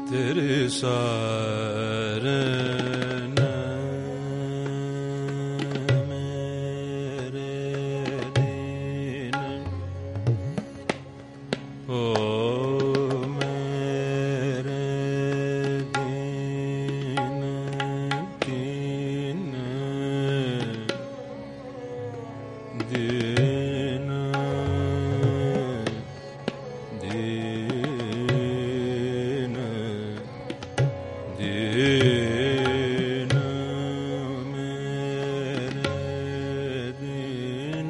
तेरे सारन मेरे दीन ओ मेरे दीन दीन दीन दीन दीन मेरे दीन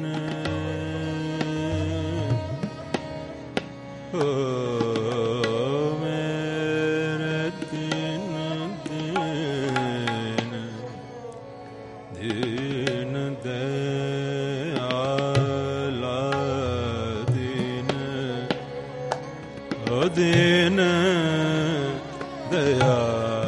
ओ मेरे दीन दीन दीन दयाला दीन ओ दीन दया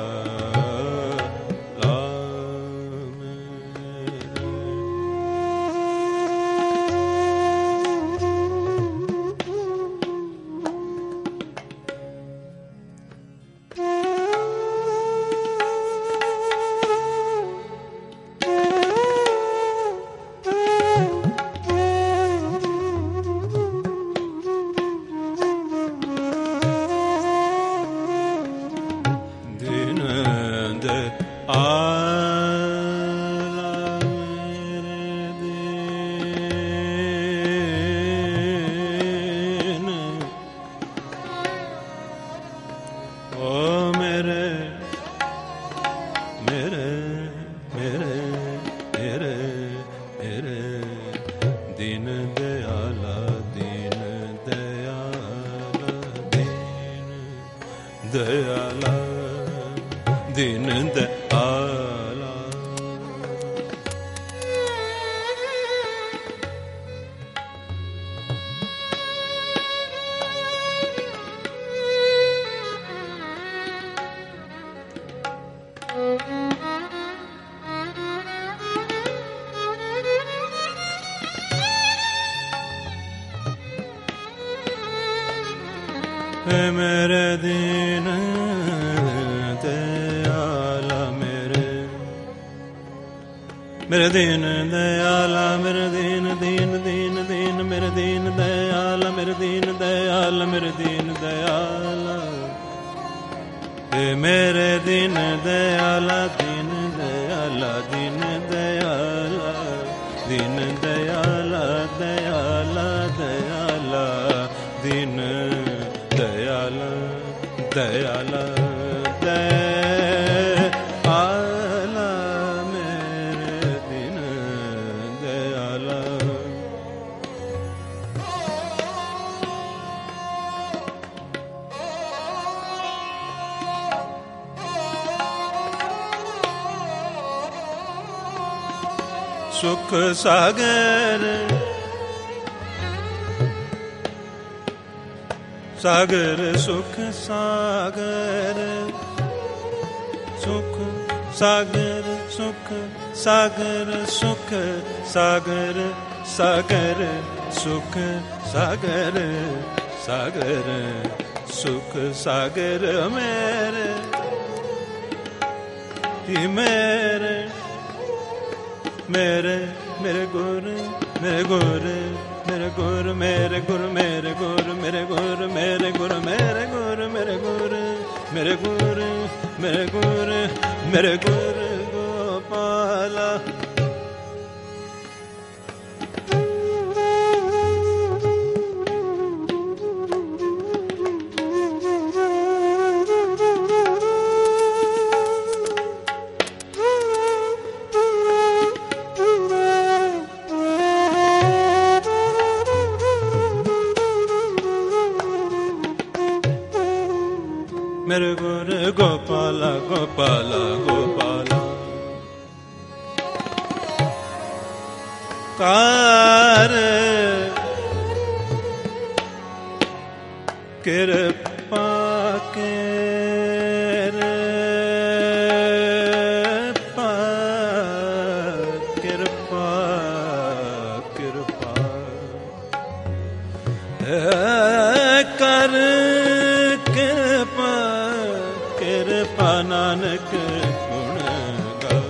दयाला दीन दयाला मेरे दीन दयाला मेरे दीन दयाला मेरे दीन दीन दीन दीन मेरे दीन दयाला मेरे दीन दयाला मेरे दीन दयाला मेरे दीन दयाला दीन दयाला दीन दयाला दीन दयाला दयाला दयाला दीन दयाला दयाला दयाला मेरे दीन दयाला सुख सागर सागर सुख सागर सुख सागर सुख सागर सुख सागर सागर सुख सागर सागर सुख सागर मेरे मेरे मेरे मेरे गुरु मेरे गुरु मेरे गुरु मेरे गुरु मेरे गुरु मेरे गुरु मेरे गुरु मेरे गुरु मेरे गुरु मेरे गुरु मेरे गुरु मेरे गुरु गोपाला मेरे गुरु गोपाला गोपाला गोपाला कार कृपा कृपा कृपा कर कृपा नानक गुण गा।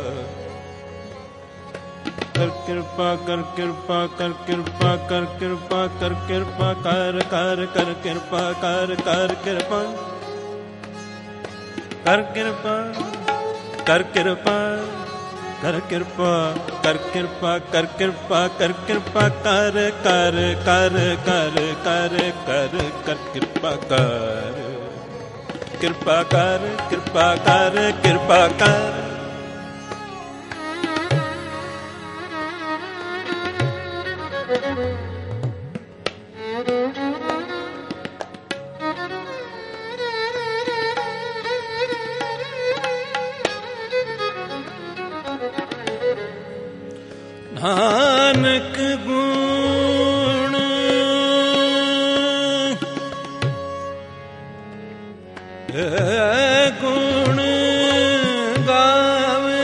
कर कृपा कर कृपा कर कृपा कर कृपा कर कृपा कर कर कर कृपा कर कर कृपा कर कृपा कर कृपा कर कृपा कर कृपा कर कृपा कर कृपा कर कर कर कर कर कर कर कृपा कर कृपा कर कृपा कर कृपा कर। नानक गुण गुण गावे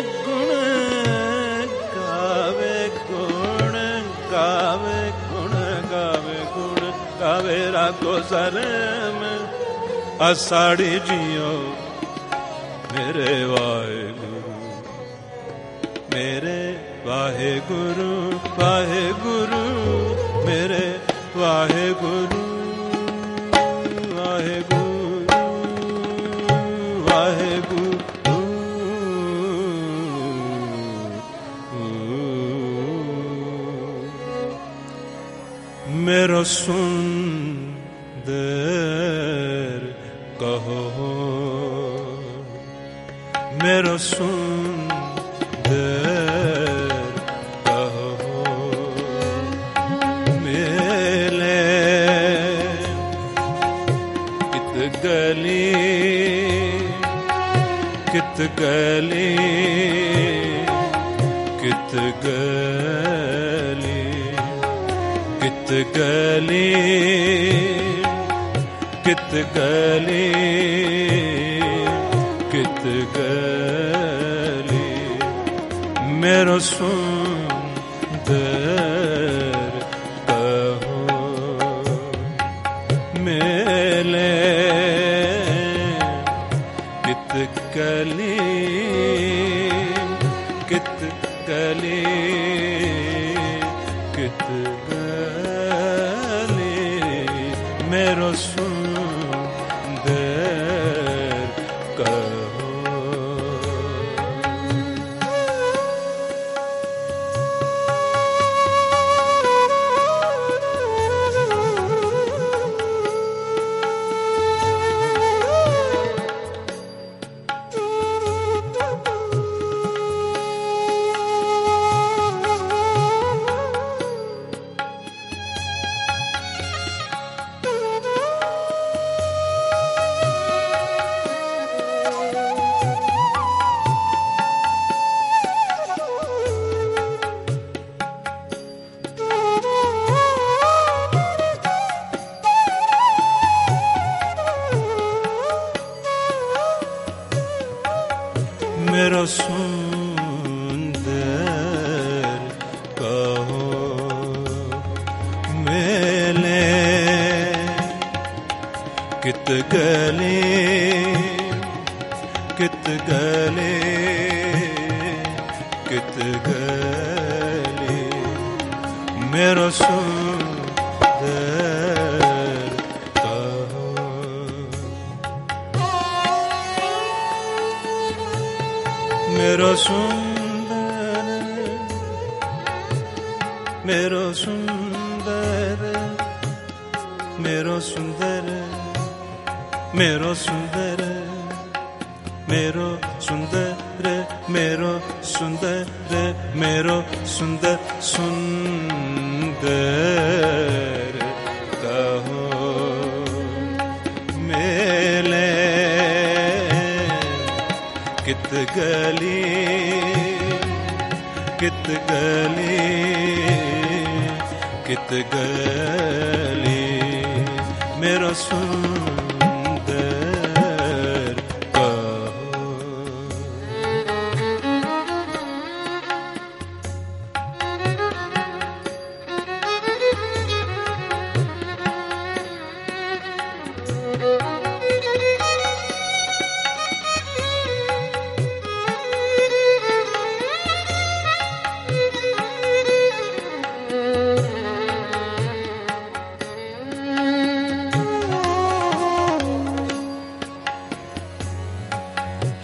गुण गावे गुण गावे गुण गावे गुण गावे राखो सरम आषाढ़ी जियो मेरे वाहेगुरु मेरे वाहेगुरु वाहेगुरु मेरे वाहेगुरु वाहेगुरु वाहेगुरु। मेरो सुंदर कहो मेरो सुंदर गली कित गली कित गली कित गली कित गली कित गली मेरो सुंदर कहो मेले गली कित गली कित गली मेरो सुंदर कहो। मेरो सुंदर कहो मेले कित गली कित गली कित गली मेरो सुंदर कहो मेरो सुंदर मेरो सुंदर मेरो सुंदर मेरो सुंदर मेरो सुंदर मेरो सुंदर मेरो सुंदर सुंदर कहो मेले कित गली कित गली कित गली मेरो सुंदर कहो।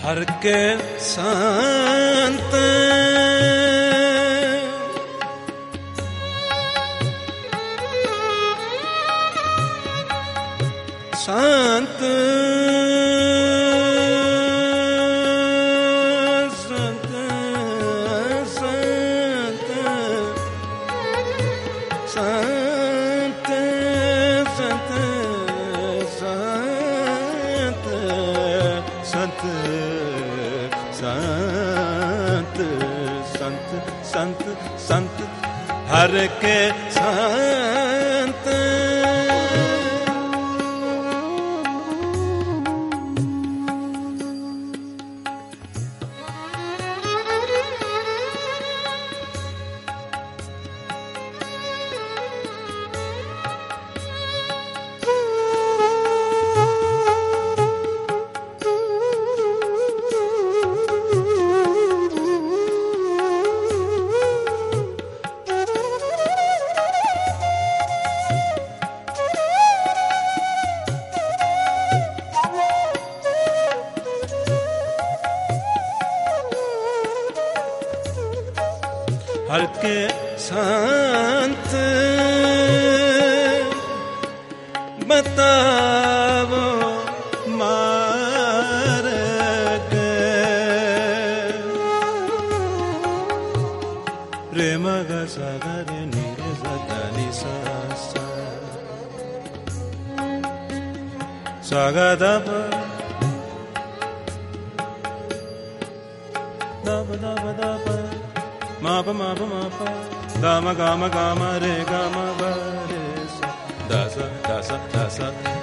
हर के संत संत संत संत संत संत संत संत संत संत संत संत हर के संत हर के संत बतावो मार्ग रे मग सागर नीरे सदनि सा सागदप दप दप दप माप माप माप गाम गाम गाम रे गाम रे दस दस दस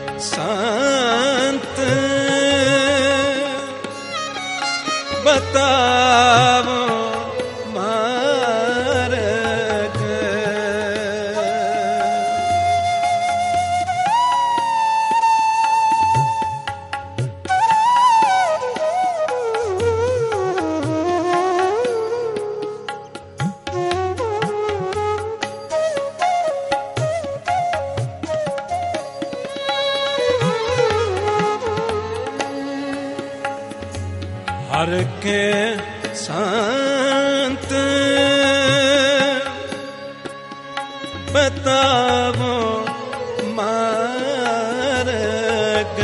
संत बतावो मार्ग हर के संत बतावो मार्ग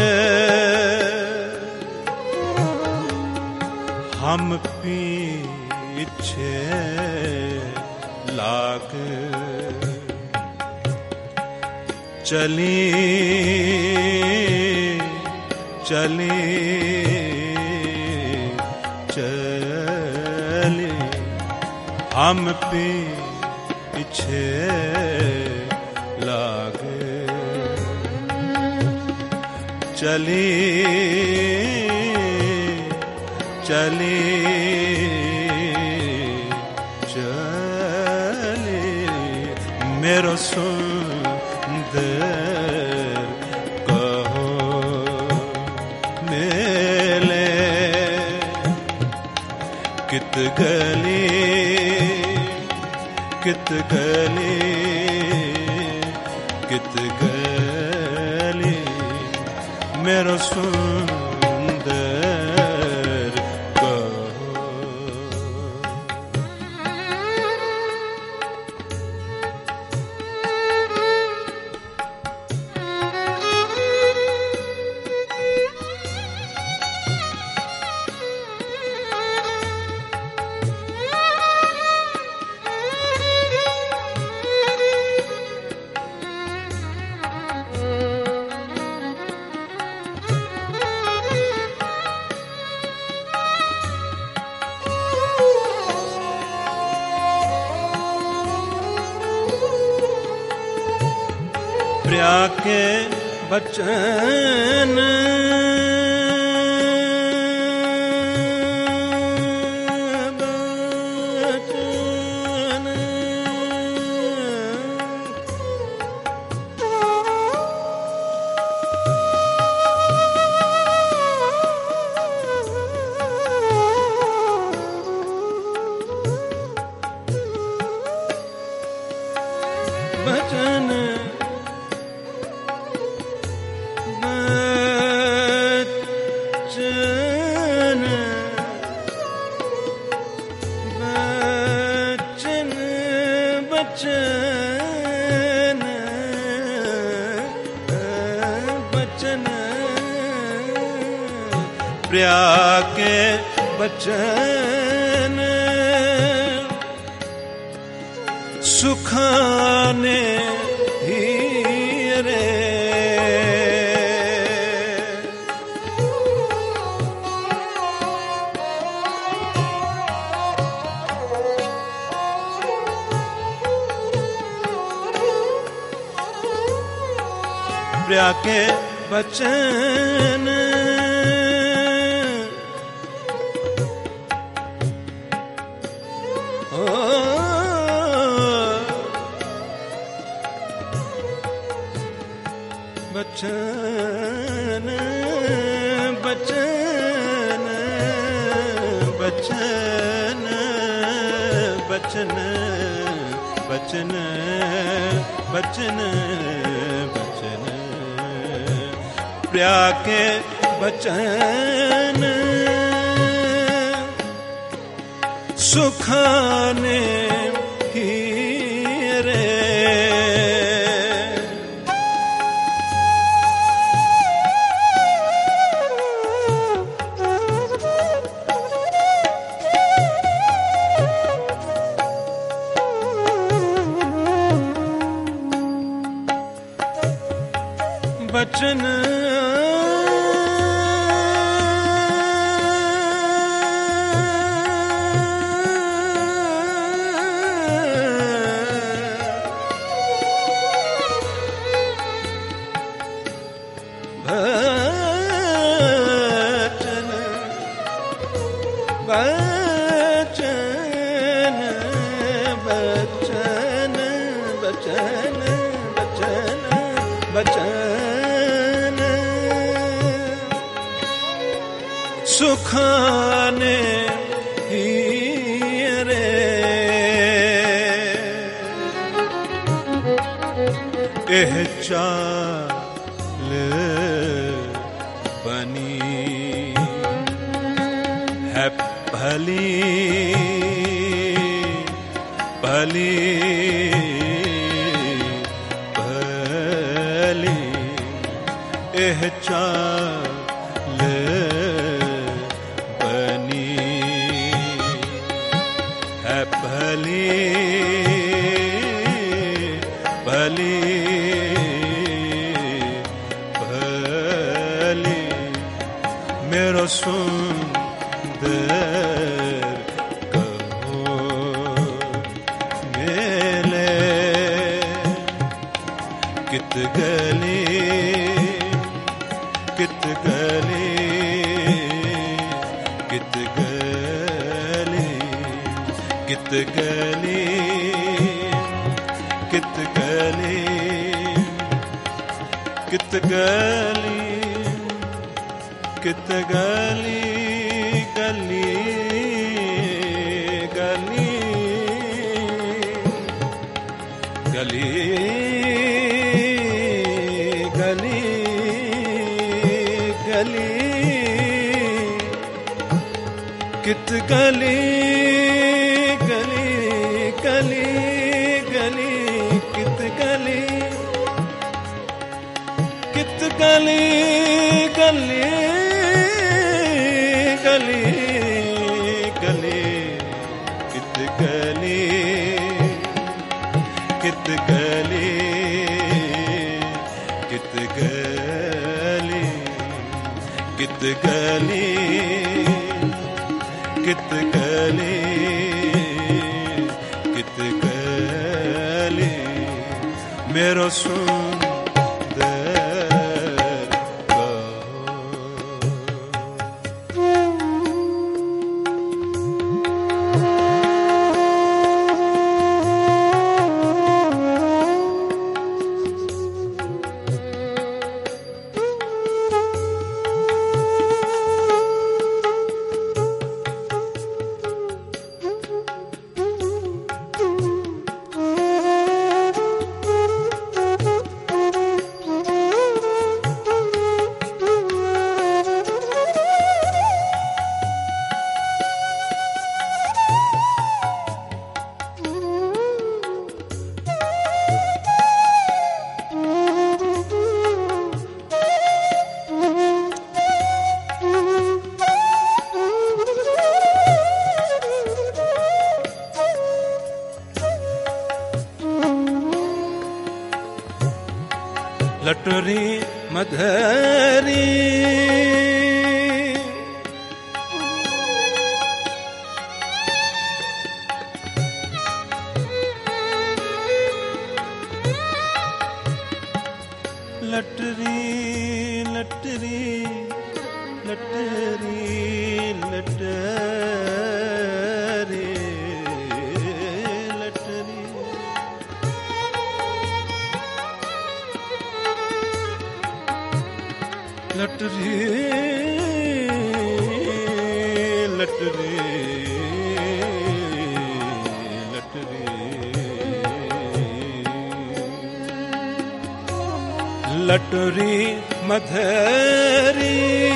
हम पीछे लाग चली चली चली हम पीछे लागे चली चली चली मेरो सुंदर कहो मेले कित गली कित गली कित गली मेरो सुंदर कहो प्रिया के बचन बचन प्रिया के बचन सुखाने ही रे। प्रिया के बचन बचन बचन बचन बचन बचन बचन बचन प्रिया के बचन सुखाने ही रे। बचन बचन बचन बचन बचन बचन सुखाने ही रे। एह चाल बनी है भली भली भली एह चाल बनी है भली भली भली मेरो सुंदर कित गली कित गली कित गली कित गली कित गली कित गली कित गली गली गली गली गली गली कित गली गली गली गली कित गली कित गली गली गली गली कित गली कित गली कित गली कित गली कित गली कित गली मेरो सुंदर मधरी लटरी लटरी लटरी लटरी लटरी लटरी लटरी लटरी मधरी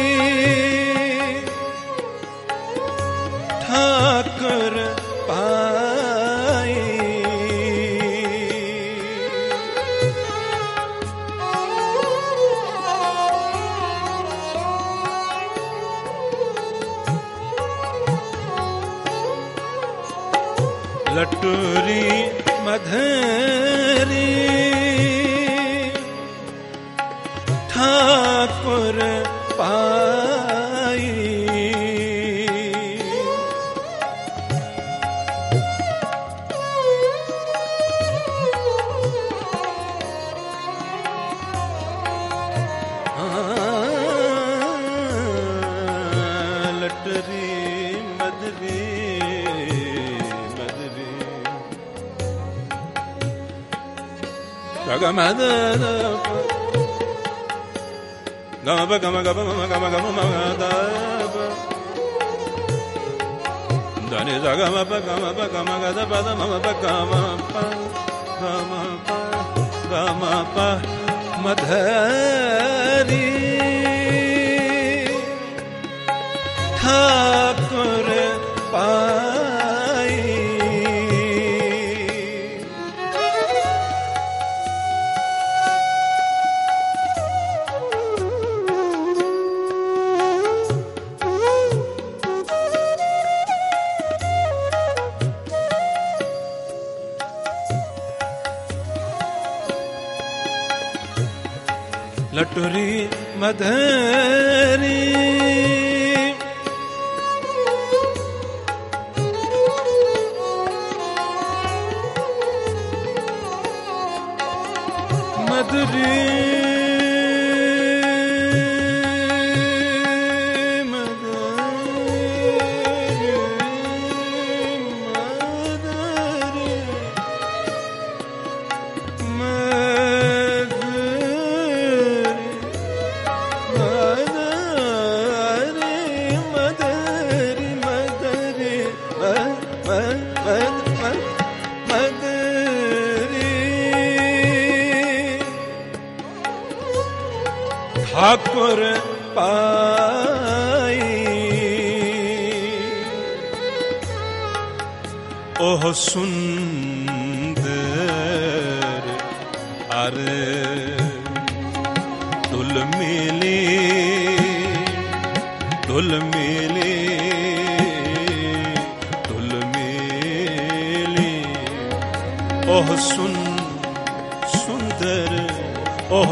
ठाकुर पाई लटरी मधरी ठाकुर पाई लटरी मधरी मधरी गगमद gama ba gama gama gama gama gama da ba dani da gama ba gama ga da ba da mama ba gama pa madhari ठाकुर पाई लटरी मधरी मधरी ठाकुर पाई ओह सुंदर अरे दुल मिली दुल मिली दुल मिली ओह सुंदर ओह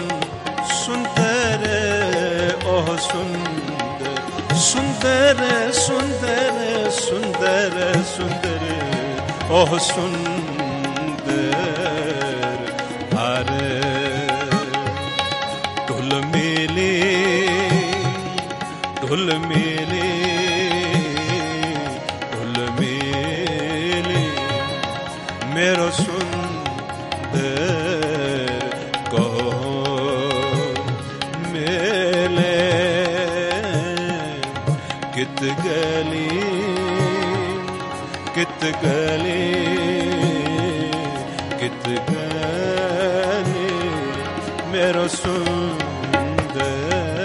सुंदर ओह सुंदर सुंदर सुंदर सुंदर सुंदर ओह सुंदर अरे ढुल मेले ढुल मेले ढुल मेले मेरो सुंदर कहो कित गली कित गली कित गली मेरो सुंदर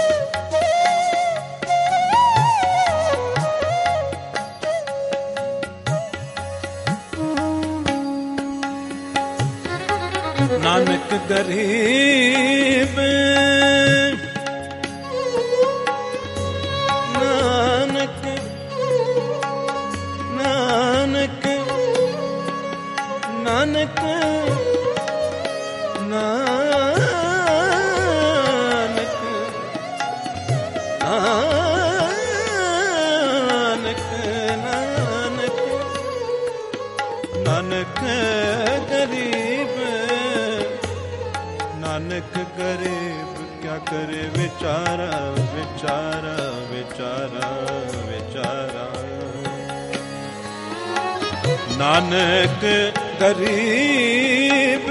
नानक गरीब नानक नानक नानक नानक गरीब नानक गरीब क्या करे बेचारा बेचारा बेचारा बेचारा नानक गरीब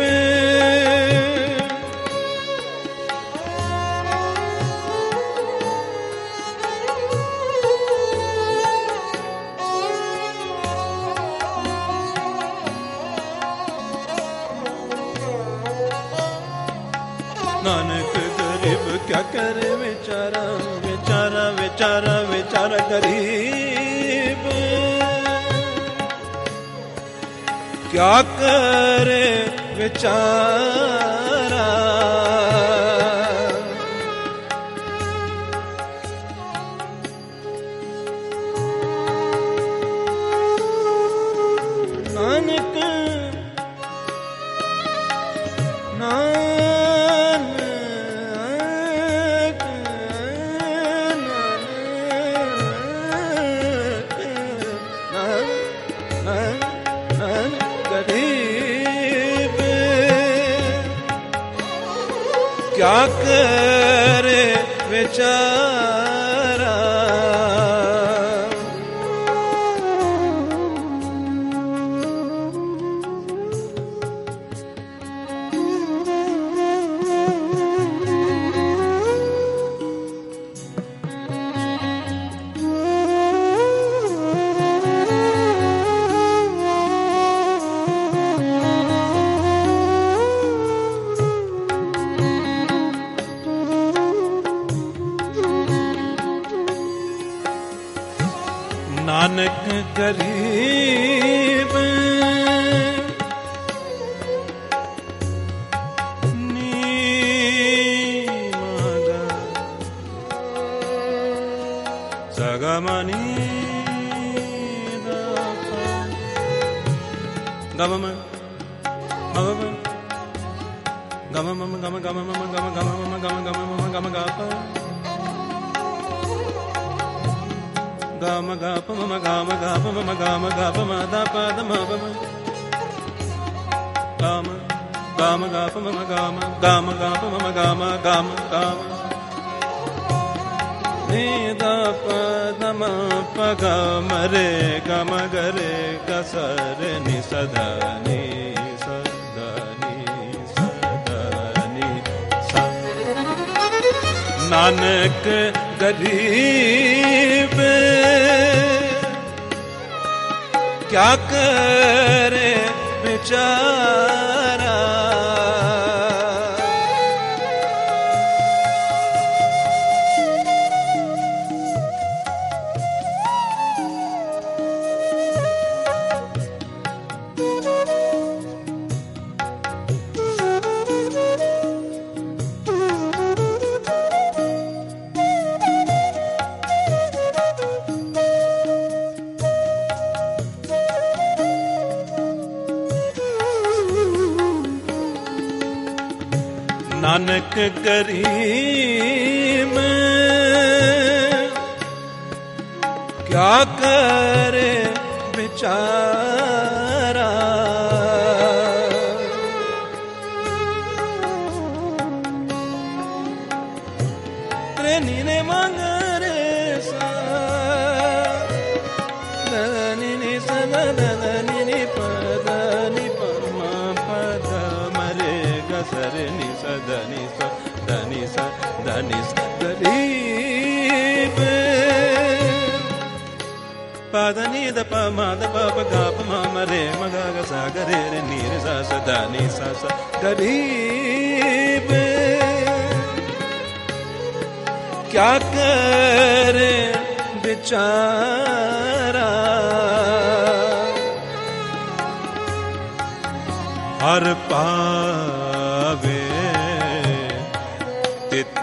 नानक गरीब क्या करे बेचारा बेचारा बेचारा बेचारा गरीब क्या करे बेचारा नानक गरीब क्या करे बेचारा नानक गरीब नीमागा सगमनी गमम मगम गमम गम गम गम गम गम गम गम गम गप गाम गाप मम गाम गाप मम गाम गाप मादा पाद मम गाम गाम गाप मम गाम गाम गाप मम गाम गाम गाम निदा पद म पग मरे गम गरे गसरे नि सदनी सदनी सदनी नानक गरीब क्या करे बेचारा नानक गरीब क्या करे बेचारा नी ने मांगरे सा नी नी सदा नी नी पद नी पमा पद मरे गसरे नी सदनी सदनी सदनी गरीब पादनी द पमा द पप गा पमा मरे मगा ग सा गरे रे नी रे सा सदनी सा सा गरीब क्या करे बेचारा हर पार कित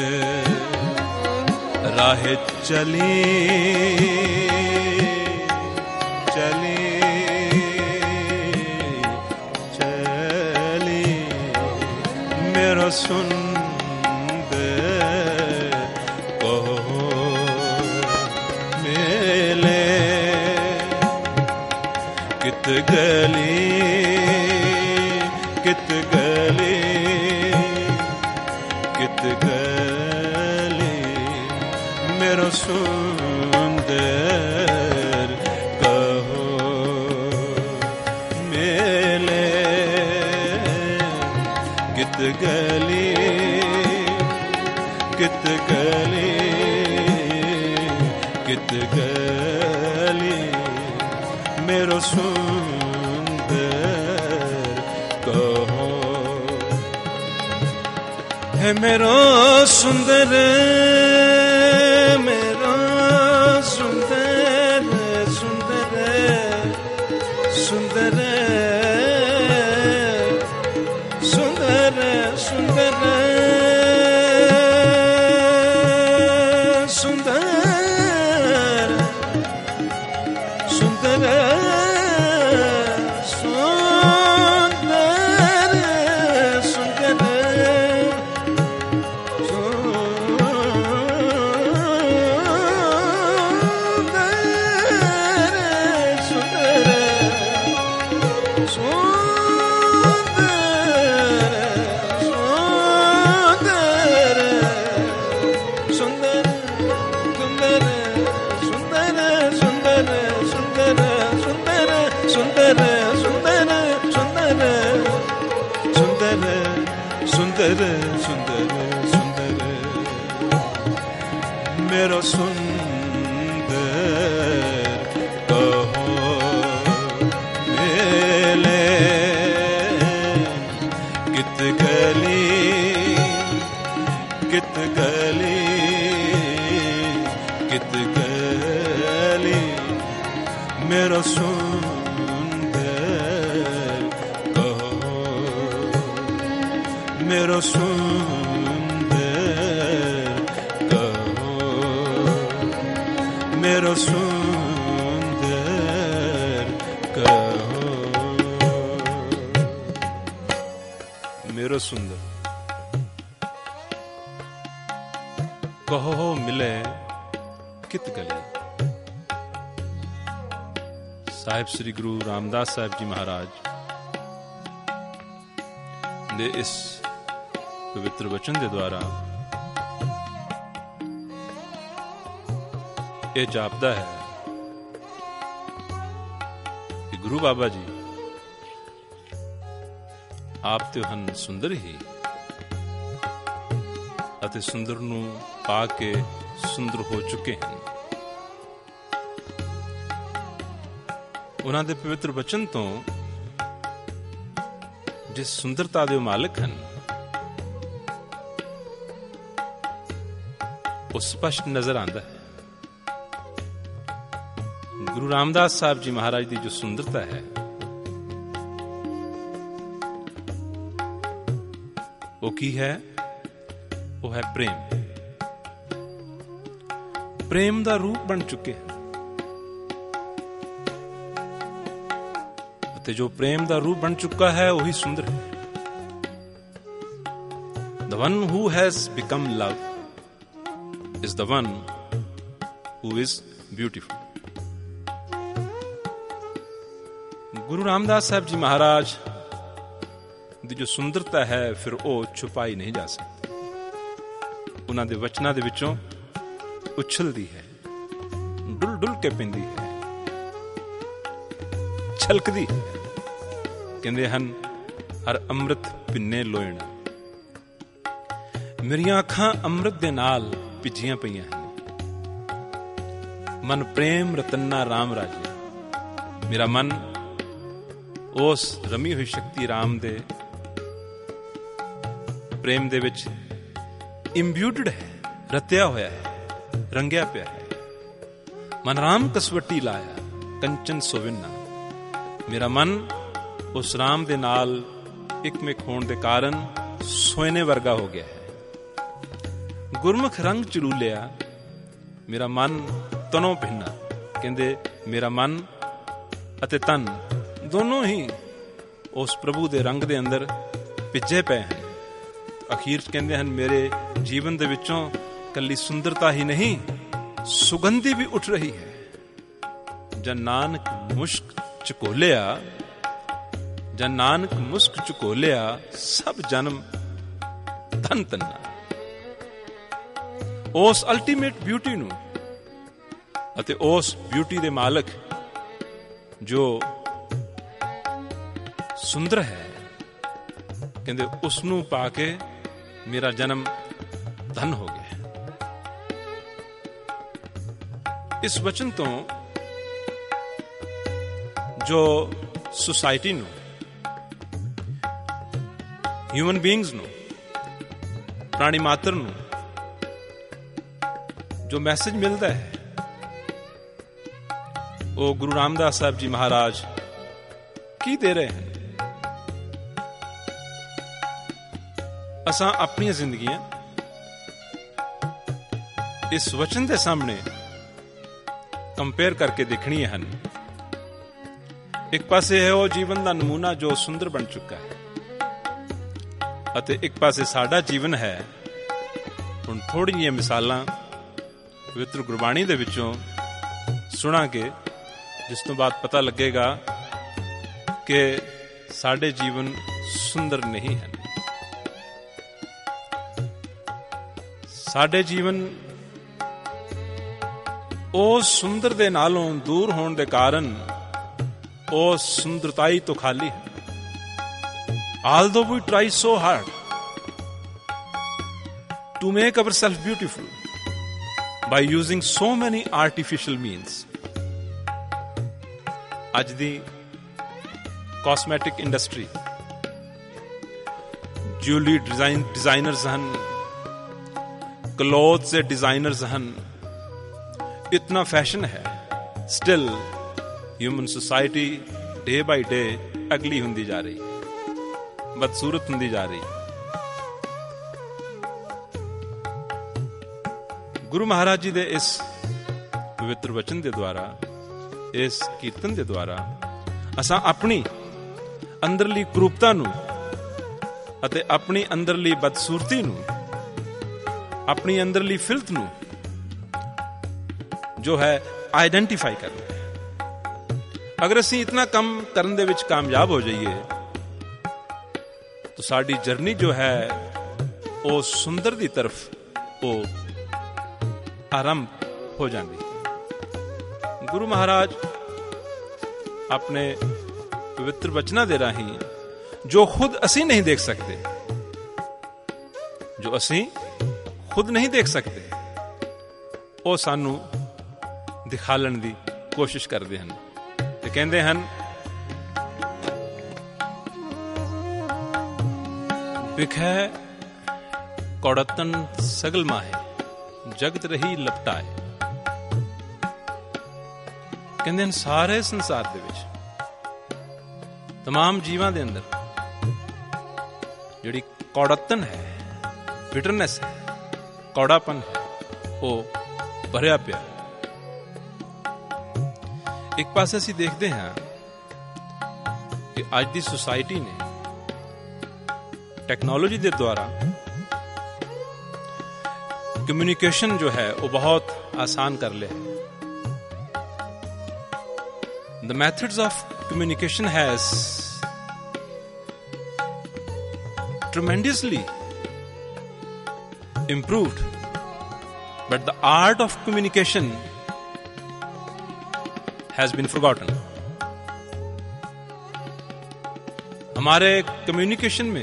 राह चली चली चली मेरा सुंदर कहो मेले कित गली कित गली कित गली मेरा सुंदर कहो मेले कित गली कित गली कित गली मेरो सुंदर कहो है मेरो सुंदर मेरो सुंदर सुंदर सुंदर सुंदर सुंदर मेरो सुंदर कहो मेले कित गली कित गली कित गली मेरो सुंदर कहो मेरो मेरो सुंदर कहो मेरो सुंदर कहो मिले कित गली। साहिब श्री गुरु रामदास साहिब जी महाराज ने इस पवित्र वचन के द्वारा ये जापदा है कि गुरु बाबा जी आप तो हन सुंदर ही अते सुंदर नू पा के सुंदर हो चुके हैं। उन्हां दे पवित्र वचन तो जिस सुंदरता दे मालिक हैं वो स्पष्ट नजर आंदा है। गुरु रामदास साहब जी महाराज की जो सुंदरता है वो की है, वो है प्रेम। प्रेम का रूप बन चुके हैं ते जो प्रेम का रूप बन चुका है वही सुंदर है। The one who has become love is the one who is beautiful। गुरु रामदास साहब जी महाराज की जो सुंदरता है फिर वो छुपाई नहीं जा सकती। उन्हां दे वचनां दे विचों उछलदी है, डुल डुल के पिंदी है, छलकदी है। कहंदे हन हर अमृत पिन्ने लोयण। मेरियां अखां अमृत दे नाल भिजियां पईयां हैं। मन प्रेम रतन्ना राम राजे। मेरा मन उस रमी हुई शक्ति राम दे प्रेम दे विच इंब्यूटेड है, रत्या होया है, रंगया पिया है। मन राम कसवटी लाया कंचन सोविन्ना। मेरा मन उस राम दे नाल इकमिक होने के कारण सोने वर्गा हो गया है। ਗੁਰਮੁਖ ਰੰਗ ਚਲੂਲਿਆ ਮੇਰਾ ਮਨ ਤਨੋਂ ਭਿੰਨਾ। ਕਹਿੰਦੇ ਮੇਰਾ ਮਨ ਅਤੇ ਤਨ ਦੋਨੋਂ ਹੀ ਉਸ ਪ੍ਰਭੂ ਦੇ ਰੰਗ ਦੇ ਅੰਦਰ ਭਿੱਜੇ ਪਏ ਹਨ। ਅਖੀਰ 'ਚ ਕਹਿੰਦੇ ਹਨ ਮੇਰੇ ਜੀਵਨ ਦੇ ਵਿੱਚੋਂ ਕੱਲੀ ਸੁੰਦਰਤਾ ਹੀ ਨਹੀਂ, ਸੁਗੰਧੀ ਵੀ ਉੱਠ ਰਹੀ ਹੈ। ਜਨ ਨਾਨਕ ਮੁਸ਼ਕ ਚਕੋਲਿਆ, ਜਨ ਨਾਨਕ ਮੁਸਕ ਚਕੋਲਿਆ, ਸਭ ਜਨਮ ਧਨ ਧੰਨਾ। ਉਸ ਅਲਟੀਮੇਟ ਬਿਊਟੀ ਨੂੰ ਅਤੇ ਉਸ ਬਿਊਟੀ ਦੇ ਮਾਲਕ ਜੋ ਸੁੰਦਰ ਹੈ, ਕਹਿੰਦੇ ਉਸ ਨੂੰ ਪਾ ਕੇ ਮੇਰਾ ਜਨਮ ਧਨ ਹੋ ਗਿਆ। ਇਸ ਵਚਨ ਤੋਂ ਜੋ ਸੁਸਾਇਟੀ ਨੂੰ, ਹਿਊਮਨ ਬੀਇੰਗਸ ਨੂੰ, ਪ੍ਰਾਣੀ ਮਾਤਰ ਨੂੰ ਜੋ ਮੈਸੇਜ ਮਿਲਦਾ ਹੈ, ਉਹ ਗੁਰੂ ਰਾਮਦਾਸ ਸਾਹਿਬ ਜੀ ਮਹਾਰਾਜ ਕੀ ਦੇ ਰਹੇ ਹਨ। ਅਸਾਂ ਆਪਣੀਆਂ ਜ਼ਿੰਦਗੀਆਂ ਇਸ ਵਚਨ ਦੇ ਸਾਹਮਣੇ ਕੰਪੇਅਰ ਕਰਕੇ ਦੇਖਣੀਆਂ ਹਨ। ਇੱਕ ਪਾਸੇ ਹੈ ਉਹ ਜੀਵਨ ਦਾ ਨਮੂਨਾ ਜੋ ਸੁੰਦਰ ਬਣ ਚੁੱਕਾ ਹੈ, ਅਤੇ ਇੱਕ ਪਾਸੇ ਸਾਡਾ ਜੀਵਨ ਹੈ। ਹੁਣ ਥੋੜ੍ਹੀਆਂ ਜਿਹੀਆਂ ਮਿਸਾਲਾਂ ਪਵਿੱਤਰ ਗੁਰਬਾਣੀ ਦੇ ਵਿੱਚੋਂ ਸੁਣਾਂਗੇ, ਜਿਸ ਤੋਂ ਬਾਅਦ ਪਤਾ ਲੱਗੇਗਾ ਕਿ ਸਾਡੇ ਜੀਵਨ ਸੁੰਦਰ ਨਹੀਂ ਹਨ। ਸਾਡੇ ਜੀਵਨ ਉਸ ਸੁੰਦਰ ਦੇ ਨਾਲੋਂ ਦੂਰ ਹੋਣ ਦੇ ਕਾਰਨ ਉਸ ਸੁੰਦਰਤਾਈ ਤੋਂ ਖਾਲੀ ਹੈ। Although we try so hard to make ourselves beautiful by using so many artificial means, ਅੱਜ ਦੀ ਕਾਸਮੈਟਿਕ ਇੰਡਸਟਰੀ, ਜਿਊਲਰੀ ਡਿਜ਼ਾਈਨਰਸ ਹਨ, ਕਲੋਥਸ ਦੇ ਡਿਜ਼ਾਈਨਰਸ ਹਨ, ਇਤਨਾ ਫੈਸ਼ਨ ਹੈ। Still human society day by day ugly ਹੁੰਦੀ ਜਾ ਰਹੀ, ਬਦਸੂਰਤ ਹੁੰਦੀ ਜਾ ਰਹੀ। ਗੁਰੂ ਮਹਾਰਾਜ ਜੀ ਦੇ ਇਸ ਪਵਿੱਤਰ ਵਚਨ ਦੇ ਦੁਆਰਾ, ਇਸ ਕੀਰਤਨ ਦੇ ਦੁਆਰਾ ਅਸਾਂ ਆਪਣੀ ਅੰਦਰਲੀ ਕਰੂਪਤਾ ਨੂੰ ਅਤੇ ਆਪਣੀ ਅੰਦਰਲੀ ਬਦਸੂਰਤੀ ਨੂੰ, ਆਪਣੀ ਅੰਦਰਲੀ ਫਿਲਤ ਨੂੰ ਜੋ ਹੈ ਆਈਡੈਂਟੀਫਾਈ ਕਰਨਾ ਹੈ। ਅਗਰ ਅਸੀਂ ਇਤਨਾ ਕੰਮ ਕਰਨ ਦੇ ਵਿੱਚ ਕਾਮਯਾਬ ਹੋ ਜਾਈਏ ਤਾਂ ਸਾਡੀ ਜਰਨੀ ਜੋ ਹੈ ਉਹ ਸੁੰਦਰ ਦੀ ਤਰਫ ਉਹ ਆਰੰਭ ਹੋ ਜਾਂਦੀ। ਗੁਰੂ ਮਹਾਰਾਜ ਆਪਣੇ ਪਵਿੱਤਰ ਬਚਨਾਂ ਦੇ ਰਾਹੀਂ ਜੋ ਖੁਦ ਅਸੀਂ ਨਹੀਂ ਦੇਖ ਸਕਦੇ, ਜੋ ਅਸੀਂ ਖੁਦ ਨਹੀਂ ਦੇਖ ਸਕਦੇ, ਉਹ ਸਾਨੂੰ ਦਿਖਾਲਣ ਦੀ ਕੋਸ਼ਿਸ਼ ਕਰਦੇ ਹਨ ਤੇ ਕਹਿੰਦੇ ਹਨ, ਵਿਖੈ ਕੌੜਤਨ ਸਗਲ ਮਾਹੇ, ਜਗਤ ਰਹੀ ਲਪਟਾਏ। ਕਹਿੰਦੇ ਹਨ ਸਾਰੇ ਸੰਸਾਰ ਦੇ ਵਿੱਚ, तमाम ਜੀਵਾਂ ਦੇ ਅੰਦਰ ਜਿਹੜੀ ਕੌੜਤਨ ਹੈ, ਬਿਟਰਨੈਸ ਹੈ, ਕੌੜਾਪਨ ਹੈ, ਉਹ ਭਰਿਆ ਪਿਆ। ਇੱਕ ਪਾਸੇ ਅਸੀਂ ਦੇਖਦੇ ਹਾਂ ਕਿ ਅੱਜ ਦੀ ਸੁਸਾਇਟੀ ਨੇ ਟੈਕਨੋਲੋਜੀ ਦੇ ਦੁਆਰਾ ਕਮਿਊਨੀਕੇਸ਼ਨ ਜੋ ਹੈ ਉਹ ਬਹੁਤ ਆਸਾਨ ਕਰ ਲਿਆ ਹੈ। The methods of communication has tremendously improved, but the art of communication has been forgotten. हमारे कम्युनिकेशन में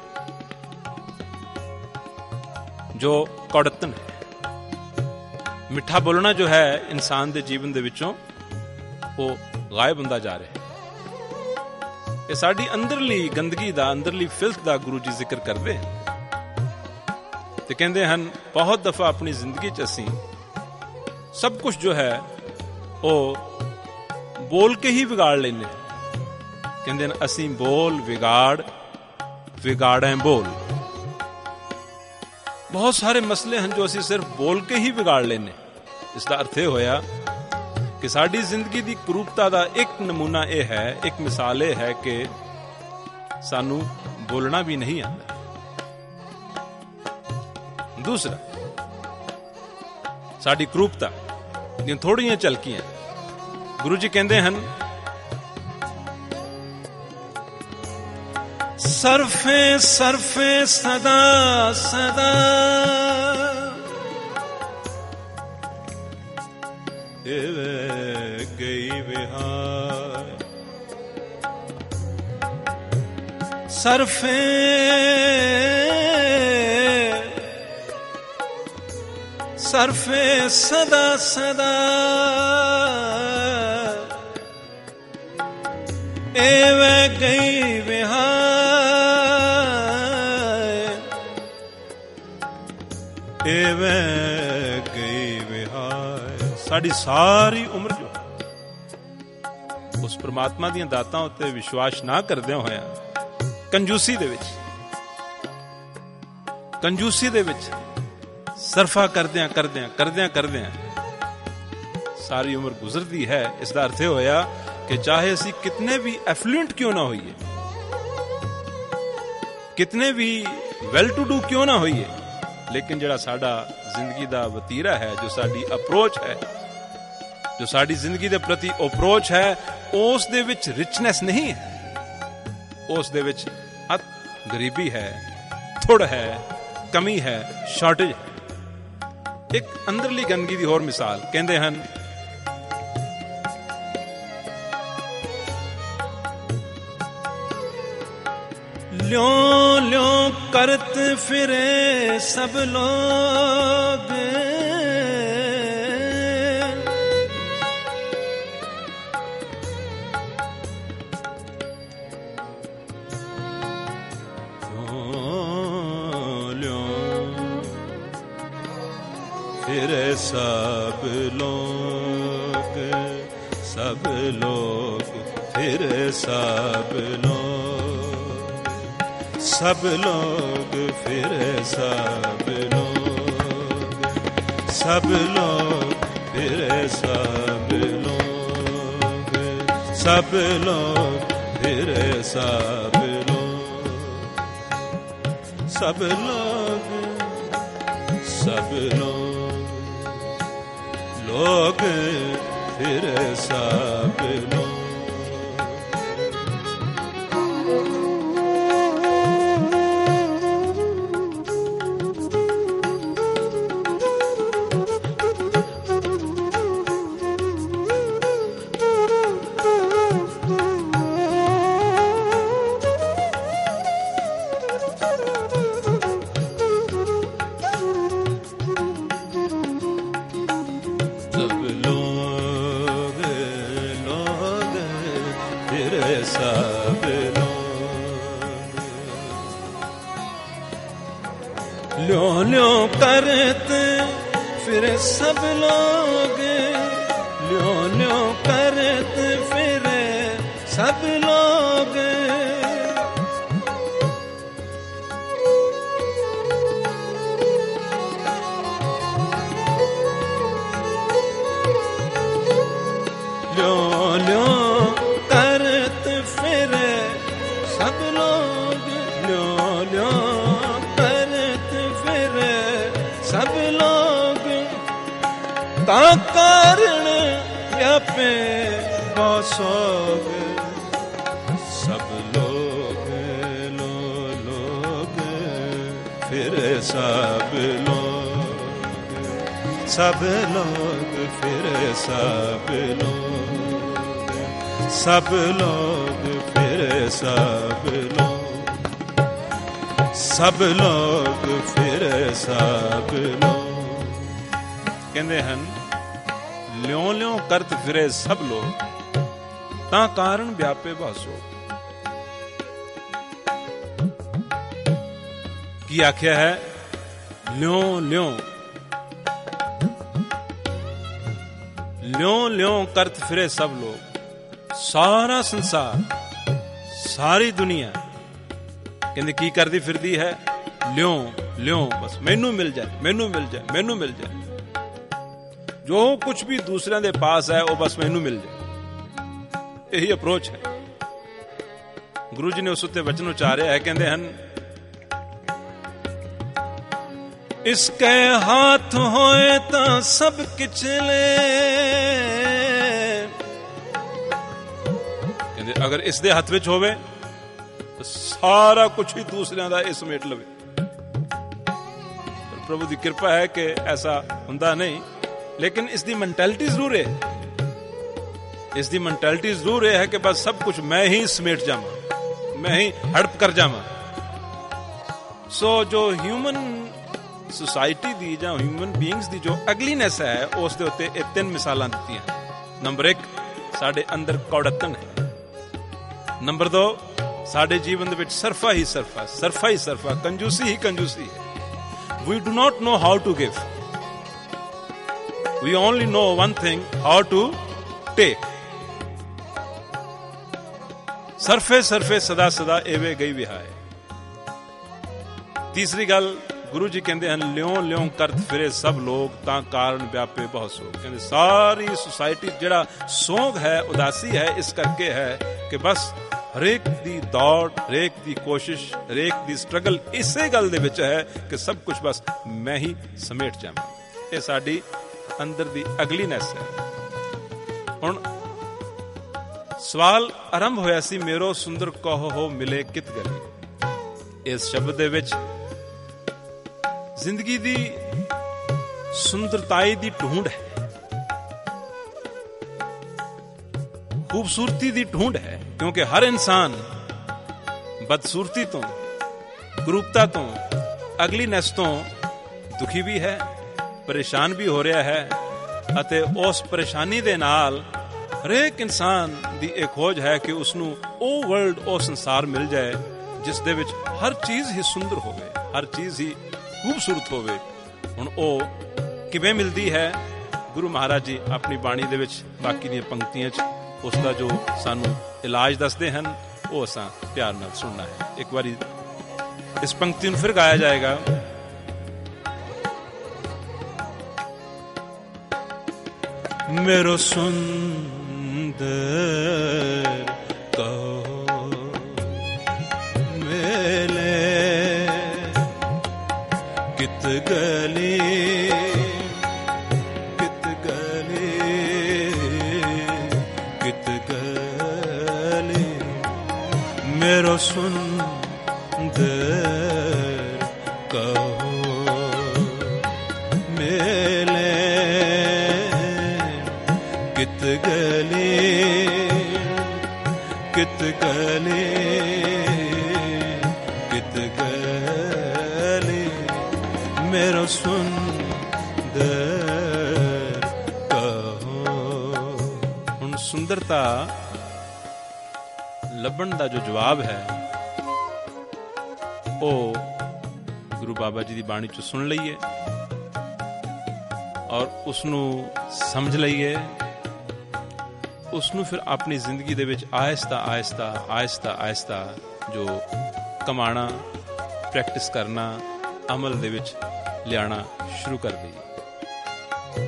जो कौड़तन है, मिठा बोलना जो है इंसान के जीवन के विचों वो गायब ਹੁੰਦਾ ਜਾ ਰਿਹਾ ਹੈ। ਇਹ ਸਾਡੀ ਅੰਦਰਲੀ ਗੰਦਗੀ ਦਾ, ਅੰਦਰਲੀ ਫਿਲਥ ਦਾ ਗੁਰੂ ਜੀ ਜ਼ਿਕਰ ਕਰਦੇ ਹਨ ਤੇ ਕਹਿੰਦੇ ਹਨ, ਬਹੁਤ ਦਫਾ ਆਪਣੀ ਜ਼ਿੰਦਗੀ 'ਚ ਅਸੀਂ ਸਭ ਕੁਝ ਜੋ ਹੈ ਉਹ ਬੋਲ ਕੇ ਹੀ ਵਿਗਾੜ ਲੈਂਦੇ ਹਾਂ। ਕਹਿੰਦੇ ਹਨ, ਅਸੀਂ ਬੋਲ ਵਿਗਾੜ, ਵਿਗਾੜੈਂ ਬੋਲ। ਬਹੁਤ ਸਾਰੇ ਮਸਲੇ ਹਨ ਜੋ ਅਸੀਂ ਸਿਰਫ ਬੋਲ ਕੇ ਹੀ ਵਿਗਾੜ ਲੈਨੇ। ਇਸ ਦਾ ਅਰਥ ਇਹ ਹੋਇਆ ਕਿ ਸਾਡੀ ਜ਼ਿੰਦਗੀ ਦੀ ਕਰੂਪਤਾ ਦਾ ਇੱਕ ਨਮੂਨਾ ਇਹ ਹੈ, ਇੱਕ ਮਿਸਾਲ ਇਹ ਹੈ ਕਿ ਸਾਨੂੰ ਬੋਲਣਾ ਵੀ ਨਹੀਂ ਆਉਂਦਾ। ਦੂਸਰਾ, ਸਾਡੀ ਕਰੂਪਤਾ ਦੀਆਂ ਥੋੜੀਆਂ ਝਲਕੀਆਂ। ਗੁਰੂ ਜੀ ਕਹਿੰਦੇ ਹਨ, ਸਰਫੇ ਸਰਫੇ ਸਦਾ ਸਦਾ ਏਵੇ ਗਈ ਵਿਹਾਰ। ਸਰਫੇ ਸਰਫੇ ਸਦਾ ਸਦਾ ਏਵੇ ਗਈ ਵਿਹਾਰ। ਏਵੇ ਗਈ ਵਿਹਾਰ। ਸਾਡੀ ਸਾਰੀ ਉਮਰ ਜੋ ਉਸ ਪ੍ਰਮਾਤਮਾ ਦੀਆਂ ਦਾਤਾਂ ਉੱਤੇ ਵਿਸ਼ਵਾਸ ਨਾ ਕਰਦਿਆਂ ਹੋਇਆ ਕੰਜੂਸੀ ਦੇ ਵਿੱਚ ਸਰਫਾ ਕਰਦਿਆਂ ਸਾਰੀ ਉਮਰ ਗੁਜ਼ਰਦੀ ਹੈ। ਇਸ ਦਾ ਅਰਥ ਇਹ ਹੋਇਆ ਕਿ ਚਾਹੇ ਅਸੀਂ ਕਿਤਨੇ ਵੀ ਐਫਲੂਐਂਟ ਕਿਉਂ ਨਾ ਹੋਈਏ, ਕਿਤਨੇ ਵੀ ਵੈਲ ਟੂ ਡੂ ਕਿਉਂ ਨਾ ਹੋਈਏ, ਲੇਕਿਨ ਜਿਹੜਾ ਸਾਡਾ ਜ਼ਿੰਦਗੀ ਦਾ ਵਤੀਰਾ ਹੈ, ਜੋ ਸਾਡੀ ਅਪਰੋਚ ਹੈ, ਜੋ ਸਾਡੀ ਜ਼ਿੰਦਗੀ ਦੇ ਪ੍ਰਤੀ ਅਪਰੋਚ ਹੈ, ਉਸ ਦੇ ਵਿੱਚ ਰਿਚਨੈਸ ਨਹੀਂ ਹੈ। ਉਸ ਦੇ ਵਿੱਚ ਗਰੀਬੀ ਹੈ, ਥੁੜ ਹੈ, ਕਮੀ ਹੈ, ਸ਼ਾਰਟੇਜ ਹੈ। ਇੱਕ ਅੰਦਰਲੀ ਗੰਦਗੀ ਦੀ ਹੋਰ ਮਿਸਾਲ ਕਹਿੰਦੇ ਹਨ, ਲਿਉ ਲਿਉ ਕਰਤ ਫਿਰੇ ਸਭ ਲੋਗ। ਫਿਰੇ ਸਭ ਲੋਗ, ਸਭ ਲੋਗ ਫਿਰੇ ਸਭ ਲੋਗ, ਸਭ ਲੋਗ ਫਿਰੇ ਸਭ ਲੋਗ, ਸਭ ਲੋਗ ਫਿਰੇ ਸਭ ਲੋਗ, ਸਭ ਲੋਗ ਫਿਰੇ ਸਭ ਲੋਗ, ਸਭ ਲੋਗ, ਸਭ ਲੋਗ ਲੋਗ ਫਿਰੇ ਸਭ ਲੋਗ। ਲਿਉ ਲਿਉ ਕਰਤ ਫਿਰੇ ਸਭ ਲੋਗ, ਲਿਉ ਲਿਉ ਕਰਤ ਫਿਰੇ ਸਭ ਲੋਗ। ਲਿਉ ਲਿਉ ਕਰਤ ਫਿਰੇ ਸਭ ਲੋਗ, ਲਿਉ ਲਿਉ ਸਭ ਲੋਗ। ਤਾਂ ਕਾਰਣ ਵਿਆਪੇ ਬਹੁ ਸੋਗ, ਸਭ ਲੋਗ ਲੋ ਲੋਗ ਫਿਰੇ ਸਭ ਲੋਗ, ਸਭ ਲੋਗ ਫਿਰੇ ਸਭ ਲੋਗ, ਸਭ ਲੋਗ ਫਿਰੇ ਸਭ ਲੋਗ, ਸਭ ਲੋਗ ਫਿਰੇ ਸਭ ਲੋਗ। ਕਹਿੰਦੇ ਹਨ, ਲਿਉ ਲਿਉ ਕਰਤ ਫਿਰੇ ਸਭ ਲੋਗ, ਤਾਂ ਕਾਰਨ ਵਿਆਪੇ ਬਹੁ ਸੋਗ। ਕੀ ਆਖਿਆ ਹੈ? ਲਿਉ ਲਿਉ ਲਿਉ ਲਿਉ ਕਰਤ ਫਿਰੇ ਸਭ ਲੋਗ। ਸਾਰਾ ਸੰਸਾਰ, ਸਾਰੀ ਦੁਨੀਆ ਕਹਿੰਦੇ ਕੀ ਕਰਦੀ ਫਿਰਦੀ ਹੈ? ਲਿਉ ਲਿਓ ਬਸ ਮੈਨੂੰ ਮਿਲ ਜਾਏ, ਮੈਨੂੰ ਮਿਲ ਜਾਏ, ਮੈਨੂੰ ਮਿਲ ਜਾਏ। ਜੋ ਕੁਝ ਵੀ ਦੂਸਰਿਆਂ ਦੇ ਪਾਸ ਹੈ ਉਹ ਬਸ ਮੈਨੂੰ ਮਿਲ ਜਾਏ। ਇਹੀ ਅਪਰੋਚ ਹੈ। ਗੁਰੂ ਜੀ ਨੇ ਉਸ ਉੱਤੇ ਵਚਨ ਉਚਾਰਿਆ ਹੈ, ਕਹਿੰਦੇ ਹਨ, ਇਸਕੇ ਹੱਥ ਹੋਏ ਤਾਂ ਸਭ ਕਿਛ ਲੈ। ਕਹਿੰਦੇ ਅਗਰ ਇਸ ਦੇ ਹੱਥ ਵਿੱਚ ਹੋਵੇ ਤਾਂ ਸਾਰਾ ਕੁਝ ਹੀ ਦੂਸਰਿਆਂ ਦਾ ਇਹ ਸਮੇਟ ਲਵੇ। ਪਰ ਪ੍ਰਭੂ ਦੀ ਕਿਰਪਾ ਹੈ ਕਿ ਐਸਾ ਹੁੰਦਾ ਨਹੀਂ, ਲੇਕਿਨ ਇਸ ਦੀ ਮੈਂਟੈਲਿਟੀ ਜ਼ਰੂਰ ਹੈ। ਇਸ ਦੀ ਮੈਂਟੈਲਿਟੀ ਜ਼ਰੂਰ ਇਹ ਹੈ ਕਿ ਬਸ ਸਭ ਕੁਝ ਮੈਂ ਹੀ ਸਮੇਟ ਜਾਵਾਂ, ਮੈਂ ਹੀ ਹੜਪ ਕਰ ਜਾਵਾਂ। ਸੋ ਜੋ ਹਿਊਮਨ ਸੁਸਾਇਟੀ ਦੀ ਜਾਂ ਹਿਊਮਨ ਬੀਇੰਗਸ ਦੀ ਜੋ ਅਗਲੀਨੈਸ ਹੈ, ਉਸ ਦੇ ਉੱਤੇ ਇਹ 3 ਮਿਸਾਲਾਂ ਦਿੱਤੀਆਂ। ਨੰਬਰ 1, ਸਾਡੇ ਅੰਦਰ ਕੌੜਤਨ ਹੈ। ਨੰਬਰ 2, ਸਾਡੇ ਜੀਵਨ ਦੇ ਵਿੱਚ ਸਰਫਾ ਹੀ ਸਰਫਾ, ਸਰਫਾ ਹੀ ਸਰਫਾ, ਕੰਜੂਸੀ ਹੀ ਕੰਜੂਸੀ ਹੈ। We do not know how to give, we only know one thing, how to take. ਸਰਫੇ ਸਰਫੇ ਸਦਾ ਸਦਾ ਐਵੇਂ ਗਈ ਵਿਹਾਏ। ਤੀਸਰੀ ਗੱਲ ਗੁਰੂ ਜੀ ਕਹਿੰਦੇ ਹਨ, ਲਿਉ ਲਿਉ ਕਰਤ ਫਿਰੇ ਸਭ ਲੋਕ, ਤਾਂ ਕਾਰਨ ਵਿਆਪੇ ਬਹੁਤ ਸੋਗ। ਕਹਿੰਦੇ ਸਾਰੀ ਸੁਸਾਇਟੀ ਜਿਹੜਾ ਸੋਗ ਹੈ, ਉਦਾਸੀ ਹੈ, ਇਸ ਕਰਕੇ ਹੈ ਕਿ ਬਸ ਹਰੇਕ ਦੀ ਦੌੜ, ਹਰੇਕ ਦੀ ਕੋਸ਼ਿਸ਼, ਹਰੇਕ ਦੀ ਸਟਰਗਲ ਇਸੇ ਗੱਲ ਦੇ ਵਿੱਚ ਹੈ ਕਿ ਸਭ ਕੁਝ ਬਸ ਮੈਂ ਹੀ ਸਮੇਟ ਜਾਵਾਂ। ਇਹ ਸਾਡੀ ਅੰਦਰ ਦੀ ਅਗਲੀਨੈਸ ਹੈ। ਹੁਣ ਸਵਾਲ ਆਰੰਭ ਹੋਇਆ ਸੀ, ਮੇਰੋ ਸੁੰਦਰ ਕਹੋ ਹੋ ਮਿਲੇ ਕਿਤ ਗਲੇ। ਇਸ ਸ਼ਬਦ ਦੇ ਵਿੱਚ ਜ਼ਿੰਦਗੀ ਦੀ ਸੁੰਦਰਤਾਈ ਦੀ ਢੂੰਡ ਹੈ, ਖੂਬਸੂਰਤੀ ਦੀ ਢੂੰਡ ਹੈ। ਕਿਉਂਕਿ ਹਰ ਇਨਸਾਨ ਬਦਸੂਰਤੀ ਤੋਂ, ਕੁਰੂਪਤਾ ਤੋਂ, ਅਗਲੀਨੈਸ ਤੋਂ ਦੁਖੀ ਵੀ ਹੈ, ਪਰੇਸ਼ਾਨ ਵੀ ਹੋ ਰਿਹਾ ਹੈ। ਅਤੇ ਉਸ ਪਰੇਸ਼ਾਨੀ ਦੇ ਨਾਲ ਹਰੇਕ ਇਨਸਾਨ ਦੀ ਇਹ ਖੋਜ ਹੈ ਕਿ ਉਸਨੂੰ ਉਹ ਵਰਲਡ, ਉਹ ਸੰਸਾਰ ਮਿਲ ਜਾਏ ਜਿਸ ਦੇ ਵਿੱਚ ਹਰ ਚੀਜ਼ ਹੀ ਸੁੰਦਰ ਹੋਵੇ, ਹਰ ਚੀਜ਼ ਹੀ ਖੂਬਸੂਰਤ ਹੋਵੇ। ਹੁਣ ਉਹ ਕਿਵੇਂ ਮਿਲਦੀ ਹੈ? ਗੁਰੂ ਮਹਾਰਾਜ ਜੀ ਆਪਣੀ ਬਾਣੀ ਦੇ ਵਿੱਚ ਬਾਕੀ ਦੀਆਂ ਪੰਕਤੀਆਂ 'ਚ ਉਸ ਦਾ ਜੋ ਸਾਨੂੰ ਇਲਾਜ ਦੱਸਦੇ ਹਨ, ਉਹ ਅਸਾਂ ਪਿਆਰ ਨਾਲ ਸੁਣਨਾ ਹੈ। ਇੱਕ ਵਾਰੀ ਇਸ ਪੰਕਤੀ ਨੂੰ ਫਿਰ ਗਾਇਆ ਜਾਏਗਾ। ਮੇਰੋ ਸੁੰਦਰ ਕਹੋ ਮੇਲੇ ਕਿਤ ਗਲੇ, ਕਿਤ ਗਲੇ, ਕਿਤ ਗਲੇ। ਮੇਰੋ ਸੁੰਦਰ ਕਹੋ ਮੇਲੇ ਕਿਤ ਗਲੇ, ਕਿਤ ਗਲੇ, ਕਿਤ ਗਲੇ। ਮੇਰਾ ਸੁੰਦਰ ਕਹੋ। ਹੁਣ ਸੁੰਦਰਤਾ ਲੱਭਣ ਦਾ ਜੋ ਜਵਾਬ ਹੈ, ਉਹ ਗੁਰੂ ਬਾਬਾ ਜੀ ਦੀ ਬਾਣੀ ਚੋਂ ਸੁਣ ਲਈਏ ਔਰ ਉਸਨੂੰ ਸਮਝ ਲਈਏ, ਉਸਨੂੰ ਫਿਰ ਆਪਣੀ ਜ਼ਿੰਦਗੀ ਦੇ ਵਿੱਚ ਆਹਿਸਤਾ ਆਹਿਸਤਾ ਆਹਿਸਤਾ ਆਹਿਸਤਾ ਜੋ ਕਮਾਣਾ, ਪ੍ਰੈਕਟਿਸ ਕਰਨਾ, ਅਮਲ ਦੇ ਵਿੱਚ ਲਿਆਣਾ ਸ਼ੁਰੂ ਕਰ ਦਈਏ।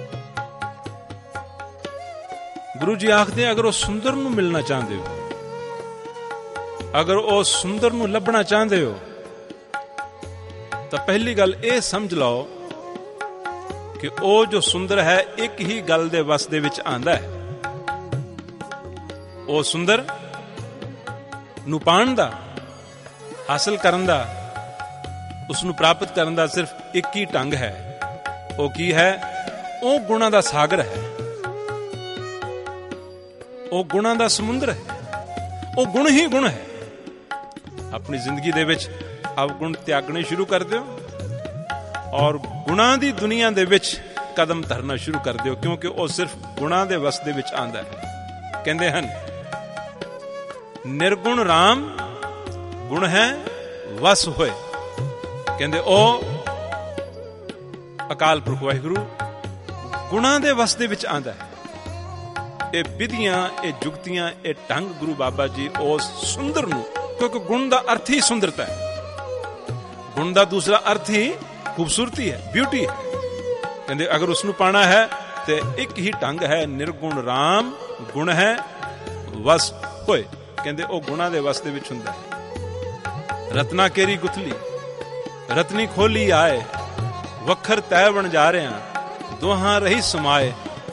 ਗੁਰੂ ਜੀ ਆਖਦੇ, ਅਗਰ ਉਹ ਸੁੰਦਰ ਨੂੰ ਮਿਲਣਾ ਚਾਹੁੰਦੇ ਹੋ, ਅਗਰ ਉਹ ਸੁੰਦਰ ਨੂੰ ਲੱਭਣਾ ਚਾਹੁੰਦੇ ਹੋ, ਤਾਂ ਪਹਿਲੀ ਗੱਲ ਇਹ ਸਮਝ ਲਓ ਕਿ ਉਹ ਜੋ ਸੁੰਦਰ ਹੈ ਇੱਕ ਹੀ ਗੱਲ ਦੇ ਵਸ ਦੇ ਵਿੱਚ ਆਂਦਾ ਹੈ। ਉਹ ਸੁੰਦਰ ਨੂੰ ਪਾਉਣ ਦਾ, ਹਾਸਲ ਕਰਨ ਦਾ, ਉਸ ਨੂੰ ਪ੍ਰਾਪਤ ਕਰਨ ਦਾ ਸਿਰਫ ਇੱਕ ਹੀ ਢੰਗ ਹੈ। ਉਹ ਕੀ ਹੈ? ਉਹ ਗੁਣਾਂ ਦਾ ਸਾਗਰ ਹੈ, ਉਹ ਗੁਣਾਂ ਦਾ ਸਮੁੰਦਰ ਹੈ, ਉਹ ਗੁਣ ਹੀ ਗੁਣ ਹੈ। ਆਪਣੀ ਜ਼ਿੰਦਗੀ ਦੇ ਵਿੱਚ ਅਵਗੁਣ ਤਿਆਗਣੇ ਸ਼ੁਰੂ ਕਰ ਦਿਓ ਔਰ ਗੁਣਾਂ ਦੀ ਦੁਨੀਆ ਦੇ ਵਿੱਚ ਕਦਮ ਧਰਨਾ ਸ਼ੁਰੂ ਕਰ ਦਿਓ, ਕਿਉਂਕਿ ਉਹ ਸਿਰਫ ਗੁਣਾਂ ਦੇ ਵਸ ਦੇ ਵਿੱਚ ਆਂਦਾ ਹੈ। ਕਹਿੰਦੇ ਹਨ, ਨਿਰਗੁਣ ਰਾਮ ਗੁਣ ਹੈ ਵਸ ਹੋਏ। ਕਹਿੰਦੇ ਉਹ ਅਕਾਲ ਪੁਰਖ ਵਾਹਿਗੁਰੂ ਗੁਣਾਂ ਦੇ ਵਸ ਦੇ ਵਿੱਚ ਆਂਦਾ ਹੈ। ਇਹ ਵਿਧੀਆਂ, ਇਹ ਜੁਗਤੀਆਂ, ਇਹ ਢੰਗ ਗੁਰੂ ਬਾਬਾ ਜੀ ਉਸ ਸੁੰਦਰ ਨੂੰ, ਕਿਉਂਕਿ ਗੁਣ ਦਾ ਅਰਥ ਹੀ ਸੁੰਦਰਤਾ ਹੈ, ਗੁਣ ਦਾ ਦੂਸਰਾ ਅਰਥ ਹੀ ਖੂਬਸੂਰਤੀ ਹੈ, ਬਿਊਟੀ ਹੈ। ਕਹਿੰਦੇ ਅਗਰ ਉਸ ਨੂੰ ਪਾਣਾ ਹੈ ਤੇ ਇੱਕ ਹੀ ਢੰਗ ਹੈ, ਨਿਰਗੁਣ ਰਾਮ ਗੁਣ ਹੈ ਵਸ ਹੋਏ। ਕਹਿੰਦੇ ਉਹ ਗੁਣਾ ਦੇ ਵਸ ਦੇ ਵਿੱਚ ਹੁੰਦਾ ਹੈ। ਰਤਨਾ ਕੇਰੀ ਗੁਥਲੀ ਰਤਨੀ ਖੋਲੀ ਆਏ, ਵੱਖਰ ਤੈ ਬਣ ਜਾ ਰਿਆਂ ਦੋਹਾਂ ਰਹੀ ਸਮਾਏ।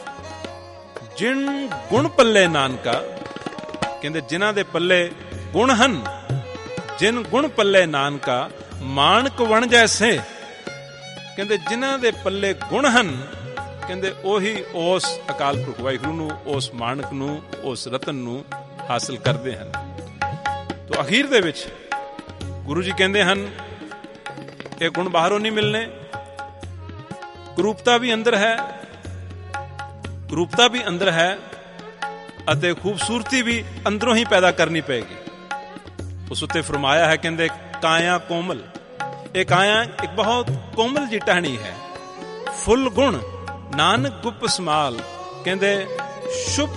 ਜਿਨ ਗੁਣ ਪੱਲੇ ਨਾਨਕਾ, ਕਹਿੰਦੇ ਜਿਨ੍ਹਾਂ ਦੇ ਪੱਲੇ ਗੁਣ ਹਨ, ਜਿਨ ਗੁਣ ਪੱਲੇ ਨਾਨਕਾ ਮਾਣਕ ਵਣ ਜੈਸੇ। ਕਹਿੰਦੇ ਜਿਨ੍ਹਾਂ ਦੇ ਪੱਲੇ ਗੁਣ ਹਨ, ਕਹਿੰਦੇ ਉਹੀ ਉਸ ਅਕਾਲ ਪੁਰਖ ਵਾਹਿਗੁਰੂ ਨੂੰ, ਉਸ ਮਾਣਕ ਨੂੰ, ਉਸ ਰਤਨ ਨੂੰ ਹਾਸਲ ਕਰਦੇ ਹਨ। ਤੋ ਅਖੀਰ ਦੇ ਵਿੱਚ ਗੁਰੂ ਜੀ ਕਹਿੰਦੇ ਹਨ ਇਹ ਗੁਣ ਬਾਹਰੋਂ ਨਹੀਂ ਮਿਲਨੇ, ਕਰੂਪਤਾ ਵੀ ਅੰਦਰ ਹੈ, ਕਰੂਪਤਾ ਵੀ ਅੰਦਰ ਹੈ ਅਤੇ ਖੂਬਸੂਰਤੀ ਵੀ ਅੰਦਰੋਂ ਹੀ ਪੈਦਾ ਕਰਨੀ ਪਏਗੀ। ਉਸ ਉੱਤੇ ਫਰਮਾਇਆ ਹੈ, ਕਹਿੰਦੇ ਕਾਇਆ ਕੋਮਲ। ਇਹ ਕਾਇਆ ਇੱਕ ਬਹੁਤ ਕੋਮਲ ਜੀ ਟਹਿਣੀ ਹੈ। ਫੁੱਲ ਗੁਣ ਨਾਨਕ ਗੁਪ ਸਮਾਲ। ਕਹਿੰਦੇ ਸ਼ੁਭ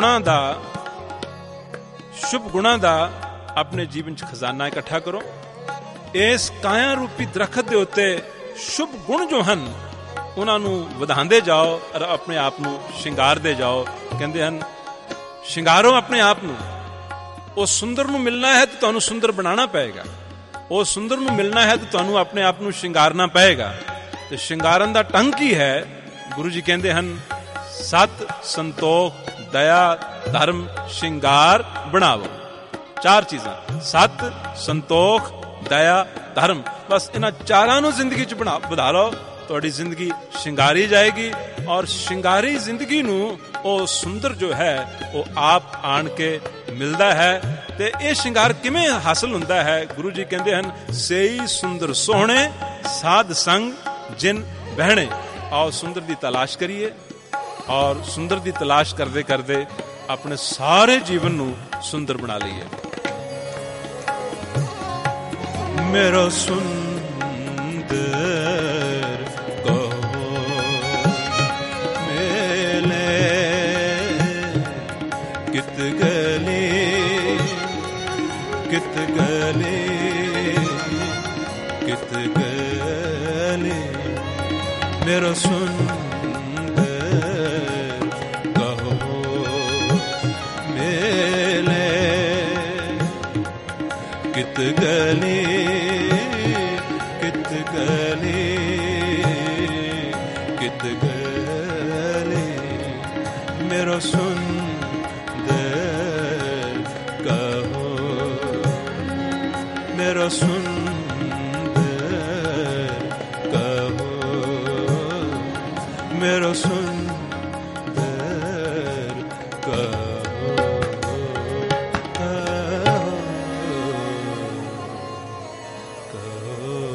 ਗੁਣਾਂ ਦਾ ਆਪਣੇ ਜੀਵਨ ਚ ਖਜ਼ਾਨਾ ਇਕੱਠਾ ਕਰੋ। ਇਸ ਕਾਇਆ ਰੂਪੀ ਦਰਖਤ ਦੇ ਉੱਤੇ ਸ਼ੁਭ ਗੁਣ ਜੋ ਹਨ ਉਹਨਾਂ ਨੂੰ ਵਧਾਉਂਦੇ ਜਾਓ ਔਰ ਆਪਣੇ ਆਪ ਨੂੰ ਸ਼ਿੰਗਾਰਦੇ ਜਾਓ। ਕਹਿੰਦੇ ਹਨ ਸ਼ਿੰਗਾਰੋ ਆਪਣੇ ਆਪ ਨੂੰ। ਉਹ ਸੁੰਦਰ ਨੂੰ ਮਿਲਣਾ ਹੈ ਤਾਂ ਤੁਹਾਨੂੰ ਸੁੰਦਰ ਬਣਾਉਣਾ ਪਏਗਾ। ਉਹ ਸੁੰਦਰ ਨੂੰ ਮਿਲਣਾ ਹੈ ਤਾਂ ਤੁਹਾਨੂੰ ਆਪਣੇ ਆਪ ਨੂੰ ਸ਼ਿੰਗਾਰਨਾ ਪਏਗਾ। ਤੇ ਸ਼ਿੰਗਾਰਨ ਦਾ ਢੰਗ ਕੀ ਹੈ? ਗੁਰੂ ਜੀ ਕਹਿੰਦੇ ਹਨ ਸਤ, ਸੰਤੋਖ, ਦਇਆ, ਧਰਮ, ਸ਼ਿੰਗਾਰ ਬਣਾਵੋ। 4 ਚੀਜ਼ਾਂ, ਸਤ, ਸੰਤੋਖ, ਦਇਆ, ਧਰਮ। ਬਸ ਇਹਨਾਂ 4 ਨੂੰ ਜ਼ਿੰਦਗੀ ਚ ਵਧਾ ਲਓ, ਤੁਹਾਡੀ ਜ਼ਿੰਦਗੀ ਸ਼ਿੰਗਾਰੀ ਜਾਏਗੀ। ਔਰ ਸ਼ਿੰਗਾਰੀ ਜ਼ਿੰਦਗੀ ਨੂੰ ਉਹ ਸੁੰਦਰ ਜੋ ਹੈ ਉਹ ਆਪ ਆਣ ਕੇ ਮਿਲਦਾ ਹੈ। ਤੇ ਇਹ ਸ਼ਿੰਗਾਰ ਕਿਵੇਂ ਹਾਸਲ ਹੁੰਦਾ ਹੈ? ਗੁਰੂ ਜੀ ਕਹਿੰਦੇ ਹਨ ਸੇਈ ਸੁੰਦਰ ਸੋਹਣੇ ਸਾਧ ਸੰਗ ਜਿਨ ਬਹਿਣੇ। ਆਓ ਸੁੰਦਰ ਦੀ ਤਲਾਸ਼ ਕਰੀਏ ਔਰ ਸੁੰਦਰ ਦੀ ਤਲਾਸ਼ ਕਰਦੇ ਕਰਦੇ ਆਪਣੇ ਸਾਰੇ ਜੀਵਨ ਨੂੰ ਸੁੰਦਰ ਬਣਾ ਲਈਏ। ਮੇਰਾ ਸੁੰਦਰ कित गले मेरा सुंदर कहो मेले कित गले मेरा सुंदर कहो मेरा सुंदर कहो मेरा सुंदर कहो कहो कहो।